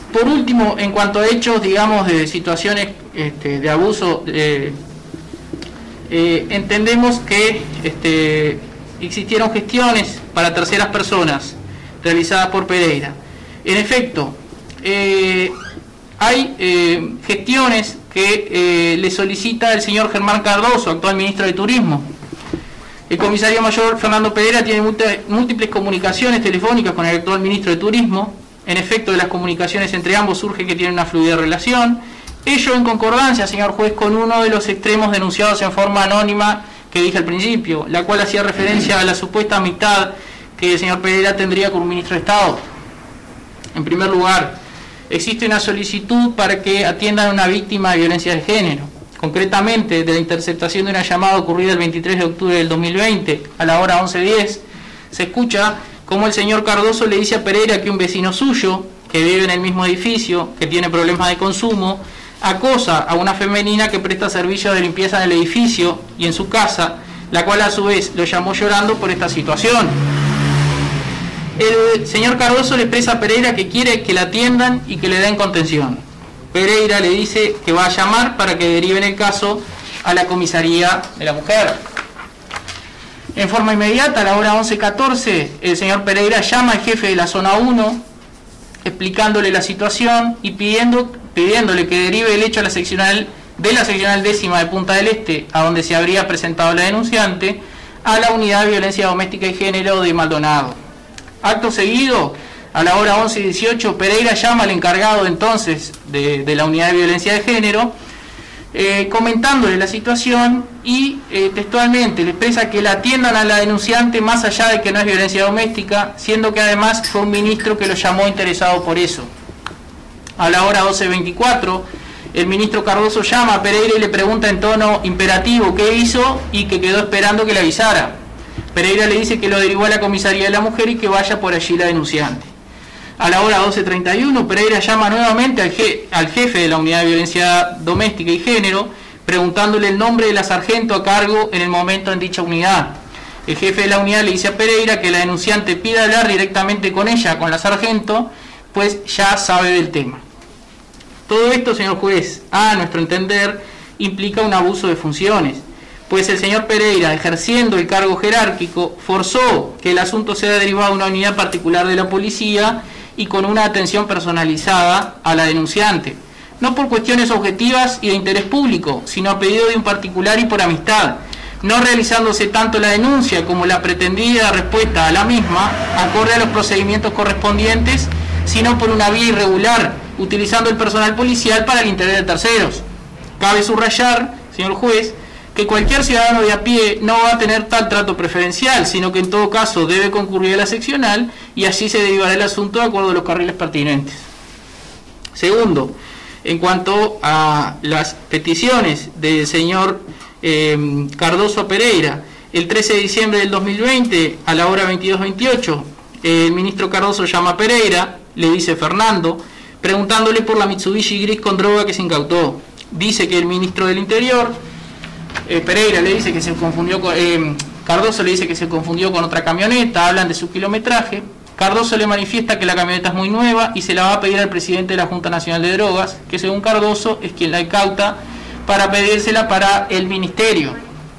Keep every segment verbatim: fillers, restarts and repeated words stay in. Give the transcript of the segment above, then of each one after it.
por último, en cuanto a hechos, digamos, de situaciones este, de abuso, eh, eh, entendemos que este, existieron gestiones para terceras personas realizadas por Pereira. En efecto, eh, hay eh, gestiones que eh, le solicita el señor Germán Cardoso, actual ministro de Turismo. El comisario mayor Fernando Pereira tiene múltiples comunicaciones telefónicas con el actual ministro de Turismo. En efecto, de las comunicaciones entre ambos surge que tienen una fluida relación. Ello en concordancia, señor juez, con uno de los extremos denunciados en forma anónima que dije al principio, la cual hacía referencia a la supuesta amistad que el señor Pereira tendría con un ministro de Estado. En primer lugar, existe una solicitud para que atiendan a una víctima de violencia de género. Concretamente, de la interceptación de una llamada ocurrida el veintitrés de octubre del dos mil veinte, a la hora once diez, se escucha cómo el señor Cardoso le dice a Pereira que un vecino suyo, que vive en el mismo edificio, que tiene problemas de consumo, acosa a una femenina que presta servicio de limpieza en el edificio y en su casa, la cual a su vez lo llamó llorando por esta situación. El señor Cardoso le expresa a Pereira que quiere que la atiendan y que le den contención. Pereira le dice que va a llamar para que deriven el caso a la comisaría de la mujer. En forma inmediata, a la hora once catorce, el señor Pereira llama al jefe de la zona uno, explicándole la situación y pidiendo, pidiéndole que derive el hecho a la seccional, de la seccional décima de Punta del Este, a donde se habría presentado la denunciante, a la unidad de violencia doméstica y género de Maldonado. Acto seguido, a la hora once dieciocho, Pereira llama al encargado entonces de, de la unidad de violencia de género, eh, comentándole la situación y eh, textualmente le expresa que la atiendan a la denunciante más allá de que no es violencia doméstica, siendo que además fue un ministro que lo llamó interesado por eso. A la hora doce veinticuatro, el ministro Cardoso llama a Pereira y le pregunta en tono imperativo qué hizo y que quedó esperando que le avisara. Pereira le dice que lo derivó a la comisaría de la mujer y que vaya por allí la denunciante. A la hora doce treinta y uno, Pereira llama nuevamente al, je al jefe de la unidad de violencia doméstica y género, preguntándole el nombre de la sargento a cargo en el momento en dicha unidad. El jefe de la unidad le dice a Pereira que la denunciante pida hablar directamente con ella, con la sargento, pues ya sabe del tema. Todo esto, señor juez, a nuestro entender, implica un abuso de funciones, pues el señor Pereira, ejerciendo el cargo jerárquico, forzó que el asunto sea derivado a una unidad particular de la policía y con una atención personalizada a la denunciante, no por cuestiones objetivas y de interés público, sino a pedido de un particular y por amistad, no realizándose tanto la denuncia como la pretendida respuesta a la misma, acorde a los procedimientos correspondientes, sino por una vía irregular, utilizando el personal policial para el interés de terceros. Cabe subrayar, señor juez, que cualquier ciudadano de a pie no va a tener tal trato preferencial, sino que en todo caso debe concurrir a la seccional y así se derivará el asunto de acuerdo a los carriles pertinentes. Segundo, en cuanto a las peticiones del señor eh, Cardoso Pereira, el trece de diciembre del dos mil veinte, a la hora veintidós veintiocho, el ministro Cardoso llama a Pereira, le dice Fernando, preguntándole por la Mitsubishi gris con droga que se incautó. Dice que el ministro del Interior, eh, Pereira le dice que se confundió con, eh, Cardoso le dice que se confundió con otra camioneta, hablan de su kilometraje. Cardoso le manifiesta que la camioneta es muy nueva y se la va a pedir al presidente de la Junta Nacional de Drogas, que según Cardoso es quien la incauta, para pedírsela para el ministerio.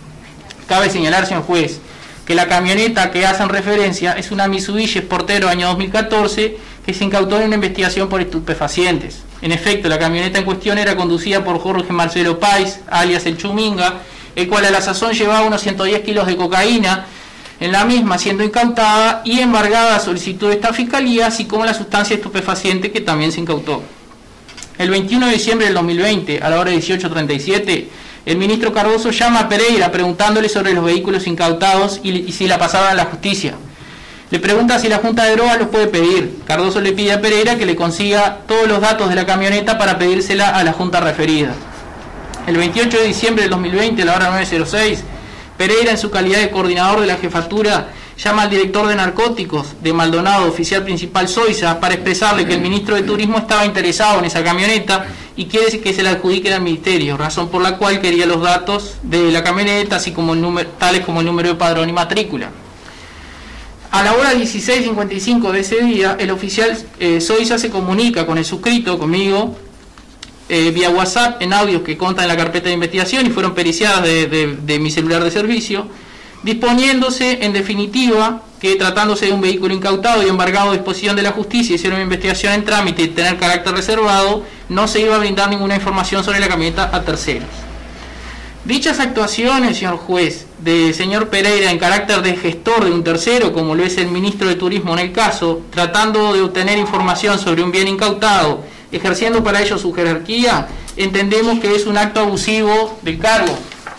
Cabe señalar, señor juez, que la camioneta que hacen referencia es una Mitsubishi Sportero año dos mil catorce que se incautó en una investigación por estupefacientes. En efecto, la camioneta en cuestión era conducida por Jorge Marcelo Páez, alias El Chuminga, el cual a la sazón llevaba unos ciento diez kilos de cocaína en la misma, siendo incautada y embargada a solicitud de esta fiscalía, así como la sustancia estupefaciente que también se incautó. El veintiuno de diciembre del dos mil veinte, a la hora dieciocho treinta y siete, el ministro Cardoso llama a Pereira preguntándole sobre los vehículos incautados y, y si la pasaban a la justicia. Le pregunta si la Junta de Drogas los puede pedir. Cardoso le pide a Pereira que le consiga todos los datos de la camioneta para pedírsela a la Junta referida. El veintiocho de diciembre del dos mil veinte, a la hora nueve cero seis, Pereira, en su calidad de coordinador de la jefatura, llama al director de narcóticos de Maldonado, oficial principal Soiza, para expresarle que el ministro de Turismo estaba interesado en esa camioneta y quiere que se la adjudiquen al ministerio, razón por la cual quería los datos de la camioneta, así como el número, tales como el número de padrón y matrícula. A la hora dieciséis cincuenta y cinco de ese día, el oficial eh, Zoisa se comunica con el suscrito, conmigo, eh, vía WhatsApp, en audios que contan en la carpeta de investigación y fueron periciadas de, de, de mi celular de servicio, disponiéndose, en definitiva, que tratándose de un vehículo incautado y embargado a disposición de la justicia, hicieron una investigación en trámite y tener carácter reservado, no se iba a brindar ninguna información sobre la camioneta a terceros. Dichas actuaciones, señor juez, del señor Pereira en carácter de gestor de un tercero, como lo es el ministro de Turismo en el caso, tratando de obtener información sobre un bien incautado, ejerciendo para ello su jerarquía, entendemos que es un acto abusivo del cargo.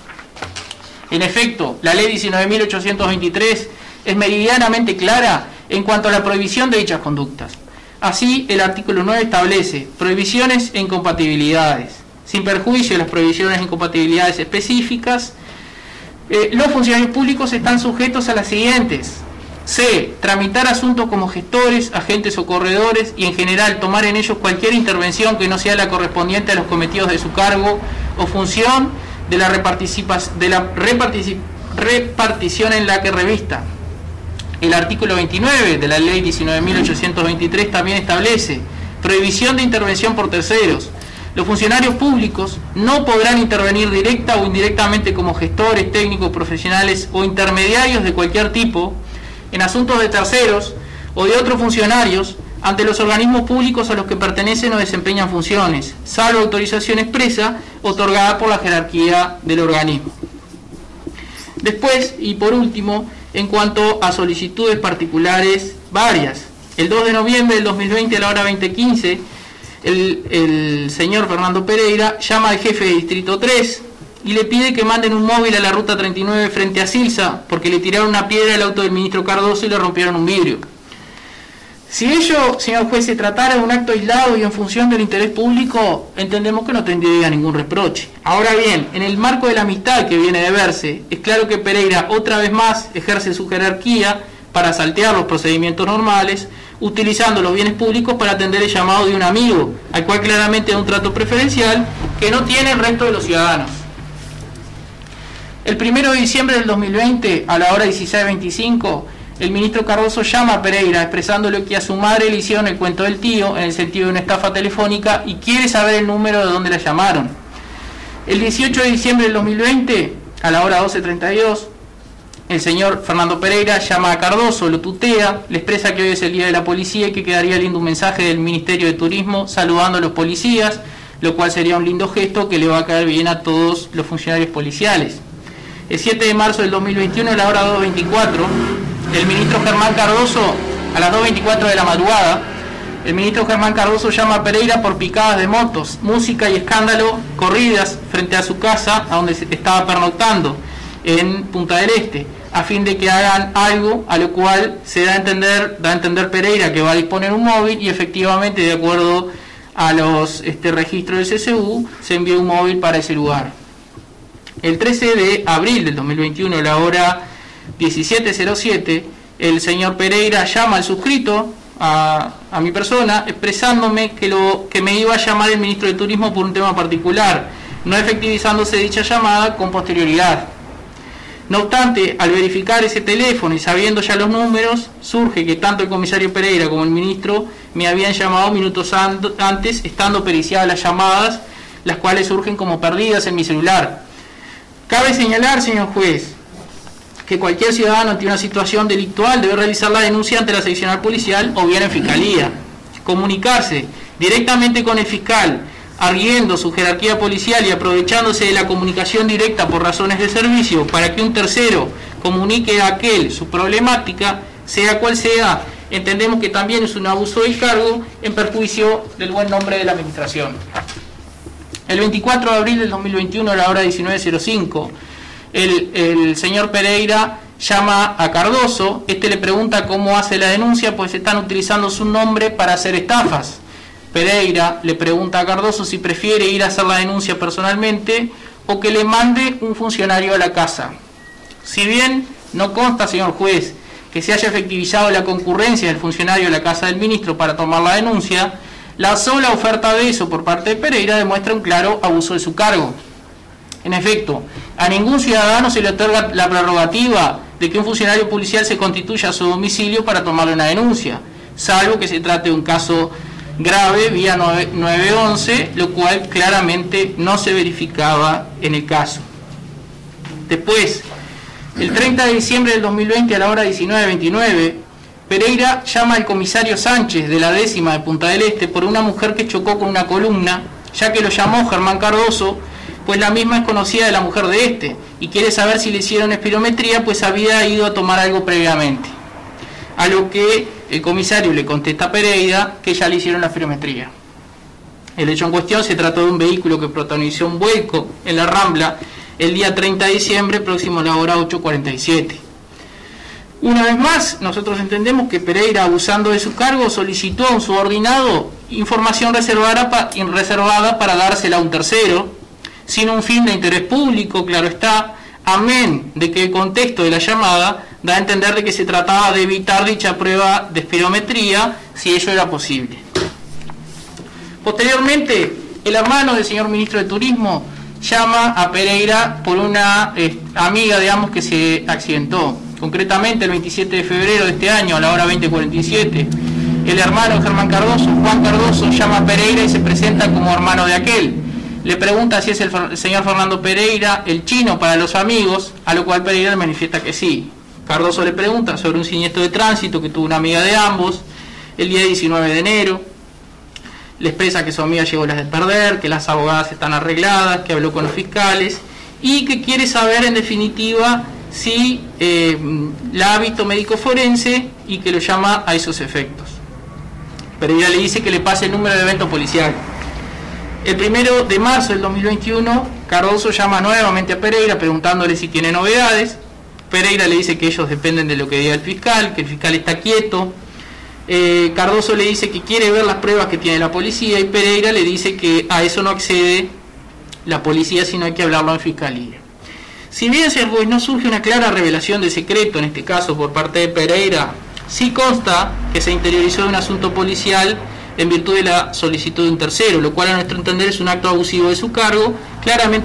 En efecto, la ley diecinueve mil ochocientos veintitrés es meridianamente clara en cuanto a la prohibición de dichas conductas. Así, el artículo nueve establece prohibiciones e incompatibilidades. Sin perjuicio de las prohibiciones e incompatibilidades específicas, eh, los funcionarios públicos están sujetos a las siguientes. C. Tramitar asuntos como gestores, agentes o corredores y en general tomar en ellos cualquier intervención que no sea la correspondiente a los cometidos de su cargo o función de la, de la repartic repartición en la que revista. El artículo veintinueve de la ley diecinueve mil ochocientos veintitrés también establece prohibición de intervención por terceros. Los funcionarios públicos no podrán intervenir directa o indirectamente como gestores, técnicos, profesionales o intermediarios de cualquier tipo en asuntos de terceros o de otros funcionarios ante los organismos públicos a los que pertenecen o desempeñan funciones, salvo autorización expresa otorgada por la jerarquía del organismo. Después, y por último, en cuanto a solicitudes particulares varias, el dos de noviembre del dos mil veinte a la hora veinte quince, el, el señor Fernando Pereira llama al jefe de Distrito tres y le pide que manden un móvil a la ruta treinta y nueve frente a Silsa porque le tiraron una piedra al auto del ministro Cardoso y le rompieron un vidrio. Si ello, señor juez, se tratara de un acto aislado y en función del interés público, entendemos que no tendría ningún reproche. Ahora bien, en el marco de la amistad que viene de verse, es claro que Pereira otra vez más ejerce su jerarquía para saltear los procedimientos normales, utilizando los bienes públicos para atender el llamado de un amigo, al cual claramente da un trato preferencial que no tiene el resto de los ciudadanos. El primero de diciembre del dos mil veinte, a la hora dieciséis veinticinco, el ministro Cardoso llama a Pereira expresándole que a su madre le hicieron el cuento del tío en el sentido de una estafa telefónica y quiere saber el número de donde la llamaron. El dieciocho de diciembre del dos mil veinte, a la hora doce treinta y dos, el señor Fernando Pereira llama a Cardoso, lo tutea, le expresa que hoy es el día de la policía y que quedaría lindo un mensaje del Ministerio de Turismo saludando a los policías, lo cual sería un lindo gesto que le va a caer bien a todos los funcionarios policiales. El siete de marzo del dos mil veintiuno, a la hora dos veinticuatro, el ministro Germán Cardoso, a las dos veinticuatro de la madrugada, el ministro Germán Cardoso llama a Pereira por picadas de motos, música y escándalo, corridas frente a su casa, a donde estaba pernoctando, en Punta del Este, a fin de que hagan algo, a lo cual se da a entender, da a entender Pereira que va a disponer un móvil y efectivamente, de acuerdo a los este, registros del C C U, se envió un móvil para ese lugar. El trece de abril del dos mil veintiuno, a la hora diecisiete cero siete, el señor Pereira llama al suscrito a, a mi persona expresándome que, lo, que me iba a llamar el ministro de Turismo por un tema particular, no efectivizándose dicha llamada con posterioridad. No obstante, al verificar ese teléfono y sabiendo ya los números, surge que tanto el comisario Pereira como el ministro me habían llamado minutos antes, estando periciadas las llamadas, las cuales surgen como perdidas en mi celular. Cabe señalar, señor juez, que cualquier ciudadano ante una situación delictual debe realizar la denuncia ante la seccional policial o bien en fiscalía. Comunicarse directamente con el fiscal, arguyendo su jerarquía policial y aprovechándose de la comunicación directa por razones de servicio para que un tercero comunique a aquel su problemática, sea cual sea, entendemos que también es un abuso del cargo en perjuicio del buen nombre de la administración. El veinticuatro de abril del dos mil veintiuno, a la hora diecinueve cero cinco, el, el señor Pereira llama a Cardoso, este le pregunta cómo hace la denuncia, pues están utilizando su nombre para hacer estafas. Pereira le pregunta a Cardoso si prefiere ir a hacer la denuncia personalmente o que le mande un funcionario a la casa. Si bien no consta, señor juez, que se haya efectivizado la concurrencia del funcionario a la casa del ministro para tomar la denuncia, la sola oferta de eso por parte de Pereira demuestra un claro abuso de su cargo. En efecto, a ningún ciudadano se le otorga la prerrogativa de que un funcionario policial se constituya a su domicilio para tomarle una denuncia, salvo que se trate de un caso grave vía nueve once, lo cual claramente no se verificaba en el caso. Después, el treinta de diciembre del dos mil veinte a la hora diecinueve veintinueve, Pereira llama al comisario Sánchez de la décima de Punta del Este por una mujer que chocó con una columna, ya que lo llamó Germán Cardoso, pues la misma es conocida de la mujer de este, y quiere saber si le hicieron espirometría, pues había ido a tomar algo previamente. A lo que el comisario le contesta a Pereira que ya le hicieron la espirometría. El hecho en cuestión se trató de un vehículo que protagonizó un vuelco en la Rambla el día treinta de diciembre, próximo a la hora ocho cuarenta y siete. Una vez más, nosotros entendemos que Pereira, abusando de su cargo, solicitó a un subordinado información reservada, pa, reservada para dársela a un tercero, sin un fin de interés público, claro está, amén de que el contexto de la llamada da a entender de que se trataba de evitar dicha prueba de espirometría, si ello era posible. Posteriormente, el hermano del señor ministro de Turismo llama a Pereira por una eh, amiga, digamos, que se accidentó. Concretamente, el veintisiete de febrero de este año, a la hora veinte cuarenta y siete, el hermano de Germán Cardoso, Juan Cardoso, llama a Pereira y se presenta como hermano de aquel. Le pregunta si es el, el señor Fernando Pereira, el chino para los amigos, a lo cual Pereira le manifiesta que sí. Cardoso le pregunta sobre un siniestro de tránsito que tuvo una amiga de ambos el día diecinueve de enero. Le expresa que su amiga llegó a las de perder, que las abogadas están arregladas, que habló con los fiscales y que quiere saber en definitiva si eh, la ha visto médico forense y que lo llama a esos efectos. Pereira le dice que le pase el número de evento policial. El primero de marzo del dos mil veintiuno, Cardoso llama nuevamente a Pereira preguntándole si tiene novedades. Pereira le dice que ellos dependen de lo que diga el fiscal, que el fiscal está quieto. Eh, Cardoso le dice que quiere ver las pruebas que tiene la policía y Pereira le dice que a eso no accede la policía, sino hay que hablarlo en fiscalía. Si bien no surge una clara revelación de secreto en este caso por parte de Pereira, sí consta que se interiorizó de un asunto policial en virtud de la solicitud de un tercero, lo cual a nuestro entender es un acto abusivo de su cargo, claramente